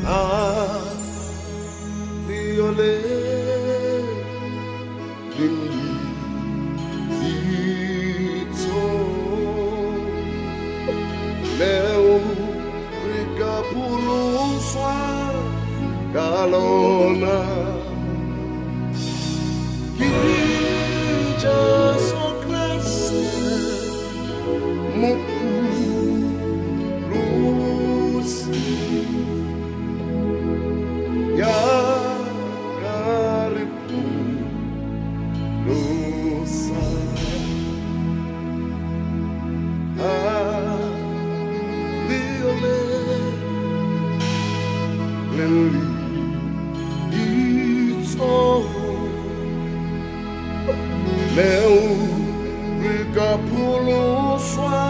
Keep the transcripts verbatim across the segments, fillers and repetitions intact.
Ah, viole, lili, ito, leo, ricapuloswa, galona, Kija so Christ, muku, lusi, ya karibu, lusa, ah, liole, leli, ito. Meu ricapuloswa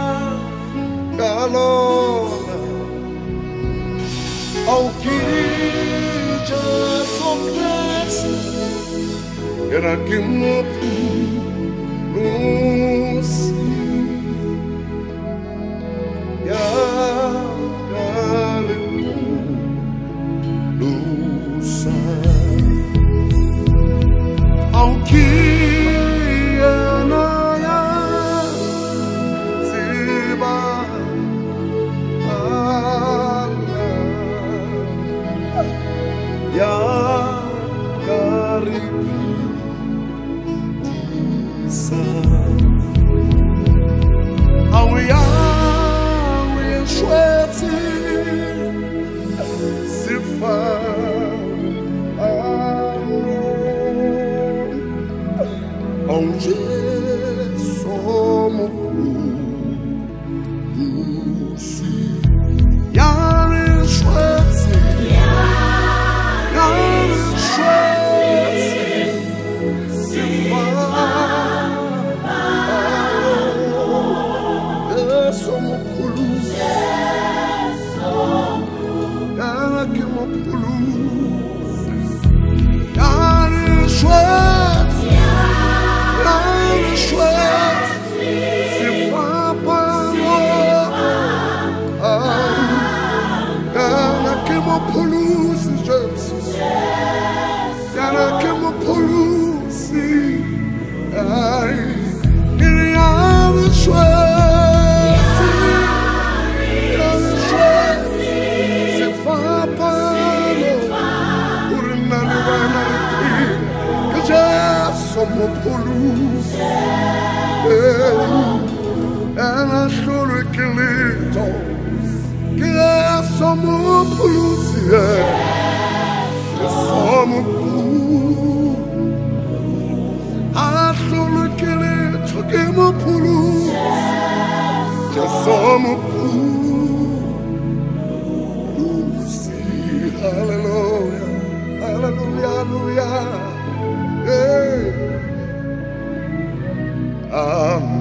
galona ao que Jesus Cristo era que morto luz ya luz ao que ya karibu disa awe ya we shweti sifa onje somo lusi ya we shweti Somos polus, era solo equilibrio, que somos polus, somos polus, era solo equilibrio, que somos polus, que somos polus, aleluia, aleluia, aleluia. Hey. Amen.